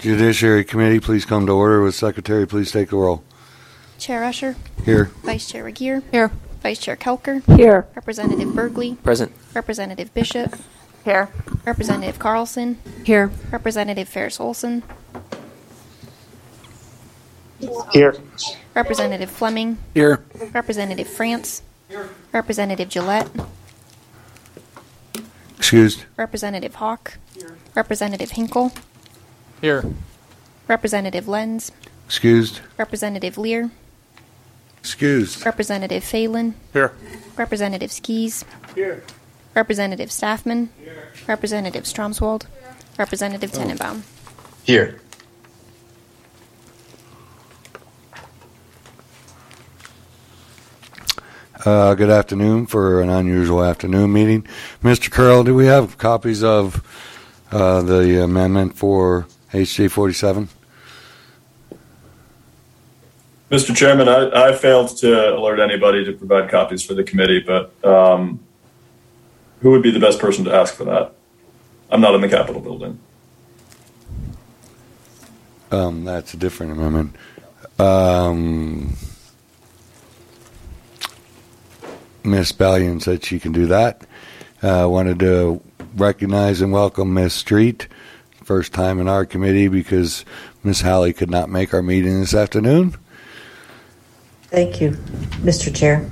Judiciary Committee, please come to order. With Secretary, please take the roll. Chair Usher. Here. Vice Chair Regier. Here. Vice Chair Kelker. Here. Representative Bergley. Present. Representative Bishop. Here. Representative Carlson. Here. Representative Ferris Olson. Here. Representative Fleming. Here. Representative France. Here. Representative Gillette. Excused. Representative Hawk. Here. Representative Hinkle. Here. Representative Lenz. Excused. Representative Lear. Excused. Representative Phelan. Here. Representative Skis. Here. Representative Staffman. Here. Representative Stromswald. Here. Representative Tenenbaum. Here. Good afternoon for an unusual afternoon meeting. Mr. Curl, do we have copies of the amendment for HJ 47? Mr. Chairman, I failed to alert anybody to provide copies for the committee, but who would be the best person to ask for that? I'm not in the Capitol building. That's a different amendment. Miss Ballion said she can do that. Wanted to recognize and welcome Miss Street, first time in our committee because Miss Halley could not make our meeting this afternoon. Thank you, Mr. Chair.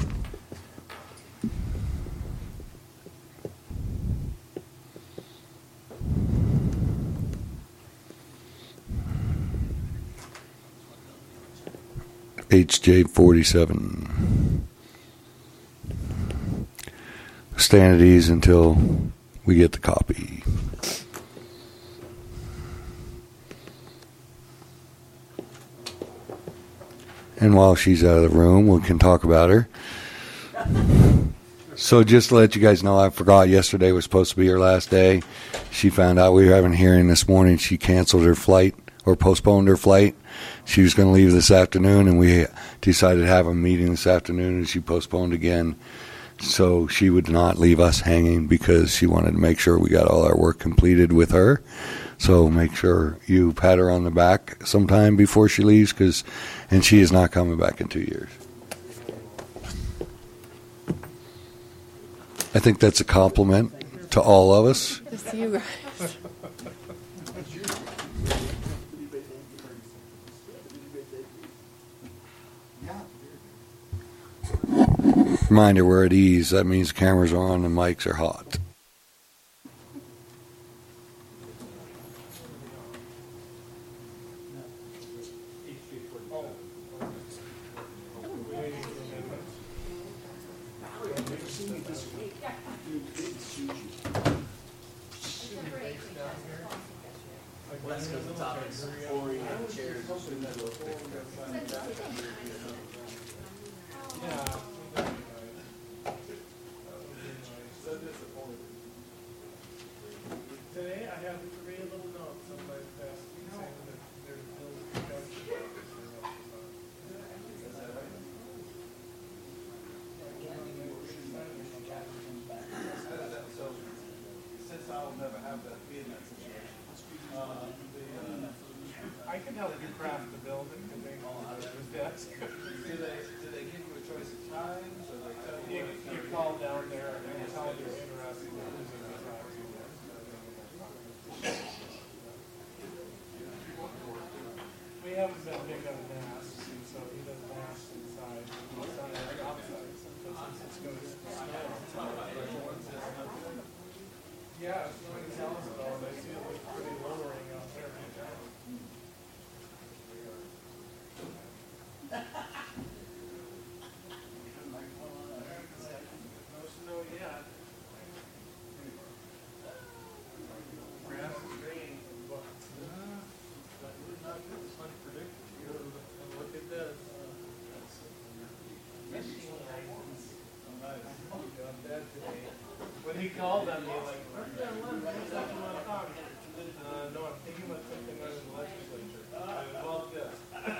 HJ 47. Stand at ease until we get the copy. And while she's out of the room, we can talk about her. So just to let you guys know, I forgot yesterday was supposed to be her last day. She found out we were having a hearing this morning. She canceled her flight or postponed her flight. She was going to leave this afternoon, and we decided to have a meeting this afternoon, and she postponed again. So she would not leave us hanging because she wanted to make sure we got all our work completed with her. So make sure you pat her on the back sometime before she leaves, and she is not coming back in 2 years. I think that's a compliment to all of us. Just you guys. Reminder, we're at ease. That means the cameras are on and mics are hot. Today I have to read a little note. Somebody's passed me saying that there's bills to since I'll never have that be in that situation, I can help you craft the bill that can make all out of his desk. Do they give you a choice of times, or they tell you? You call down there and tell them you're interested in using the time. We haven't been big on masks, and so he does masks inside. He's not outside. Sometimes it's going to snow. Yeah, it's snowing in Salisbury, and I see it looks pretty lowering out there. No snow yet. Grass is green. Look at this. Got that today. When he called on me, like, where's that one? Where's that you want to talk? No, I'm thinking about something out in the legislature. Well, this.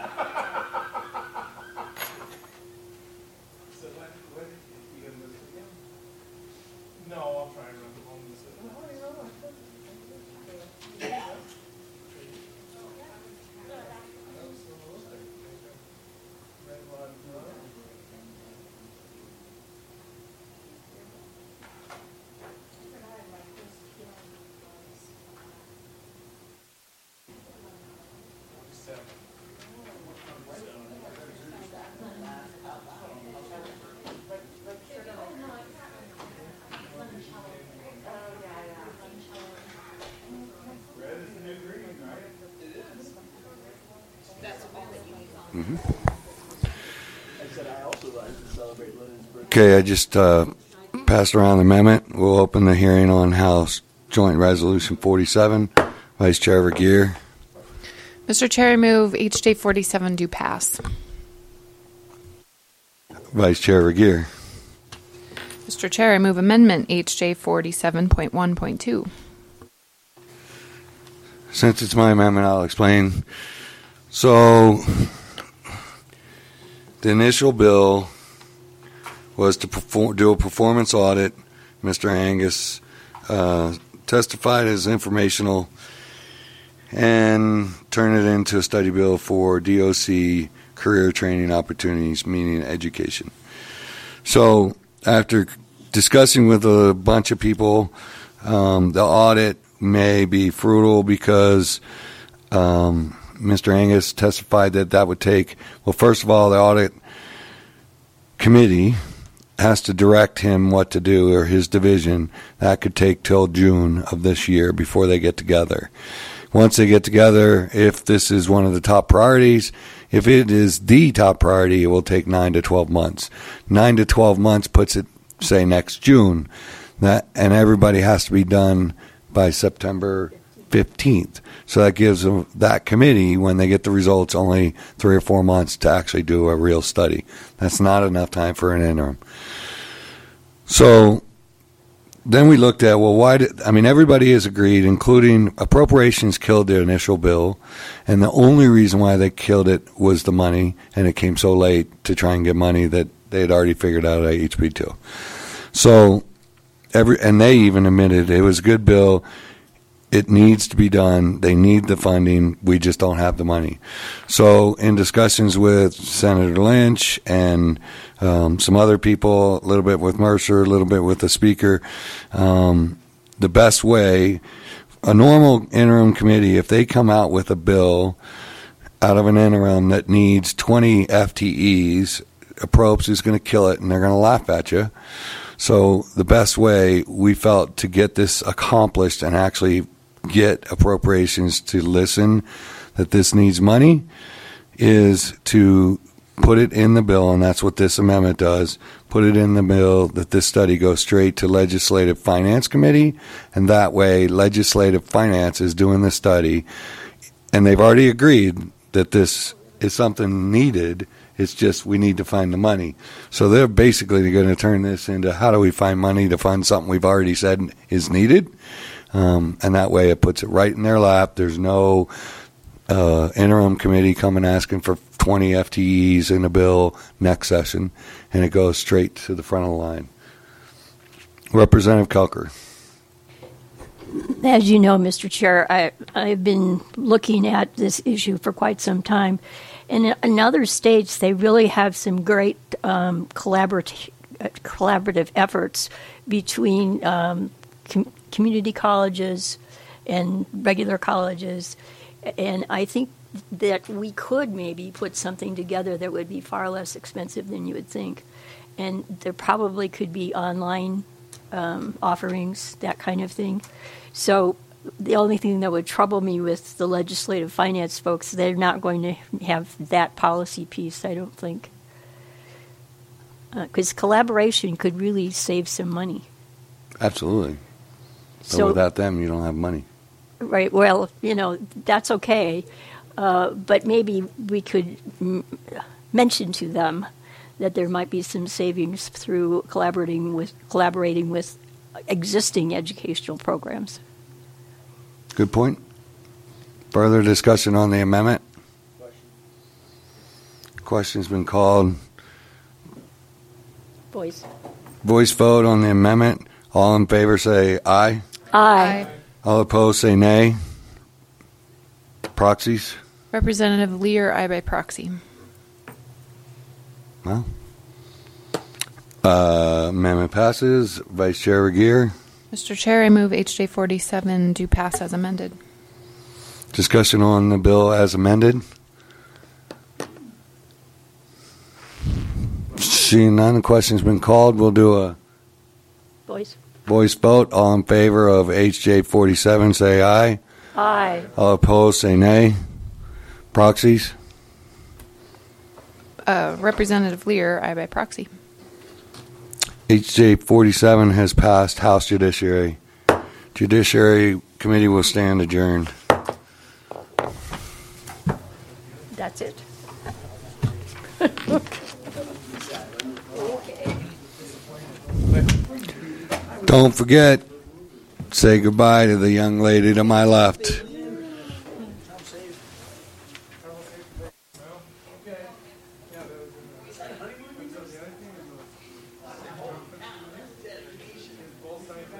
So when you gonna miss it again? No, I'll try and run home this. Okay, I just passed around the amendment. We'll open the hearing on House Joint Resolution 47. Vice Chair Vergeer. Mr. Chair, I move HJ 47 do pass. Vice Chair Vergeer. Mr. Chair, I move amendment HJ 47.1.2. Since it's my amendment, I'll explain. So, the initial bill was to do a performance audit. Mr. Angus testified as informational and turn it into a study bill for DOC career training opportunities, meaning education. So, after discussing with a bunch of people, the audit may be fruitful because Mr. Angus testified that would take, well, first of all, the audit committee has to direct him what to do, or his division. That could take till June of this year before they get together. Once they get together, if this is one of the top priorities, if it is the top priority, it will take 9 to 12 months. 9 to 12 months puts it, say, next June. And everybody has to be done by September 15th. So that gives them, that committee, when they get the results, only 3 or 4 months to actually do a real study. That's not enough time for an interim. So then we looked at, well, everybody has agreed, including appropriations killed the initial bill, and the only reason why they killed it was the money, and it came so late to try and get money that they had already figured out at HB2. So, and they even admitted it was a good bill. It needs to be done. They need the funding. We just don't have the money. So in discussions with Senator Lynch and some other people, a little bit with Mercer, a little bit with the Speaker, the best way, a normal interim committee, if they come out with a bill out of an interim that needs 20 FTEs, Probst is going to kill it, and they're going to laugh at you. So the best way we felt to get this accomplished and actually get appropriations to listen that this needs money is to put it in the bill, and that's what this amendment does, put it in the bill that this study goes straight to Legislative Finance Committee, and that way Legislative Finance is doing the study, and they've already agreed that this is something needed. It's just we need to find the money. So they're basically going to turn this into how do we find money to fund something we've already said is needed. And that way it puts it right in their lap. There's no interim committee coming asking for 20 FTEs in a bill next session, and it goes straight to the front of the line. Representative Kelker. As you know, Mr. Chair, I've been looking at this issue for quite some time. And in other states, they really have some great collaborative efforts between community colleges and regular colleges. And I think that we could maybe put something together that would be far less expensive than you would think. And there probably could be online offerings, that kind of thing. So the only thing that would trouble me with the legislative finance folks, they're not going to have that policy piece, I don't think. Because collaboration could really save some money. Absolutely. So without them, you don't have money. Right. Well, that's okay. But maybe we could mention to them that there might be some savings through collaborating with existing educational programs. Good point. Further discussion on the amendment? Question's been called. Voice vote on the amendment. All in favor say aye. Aye. All opposed say nay. Proxies? Representative Lear, aye by proxy. Well, amendment passes. Vice Chair Regier. Mr. Chair, I move HJ 47 do pass as amended. Discussion on the bill as amended. Seeing none, the question's been called. We'll do a voice vote. All in favor of HJ 47 say aye. Aye. All opposed say nay. Proxies? Representative Lear, aye by proxy. HJ 47 has passed House Judiciary. Judiciary Committee will stand adjourned. That's it. Don't forget, say goodbye to the young lady to my left.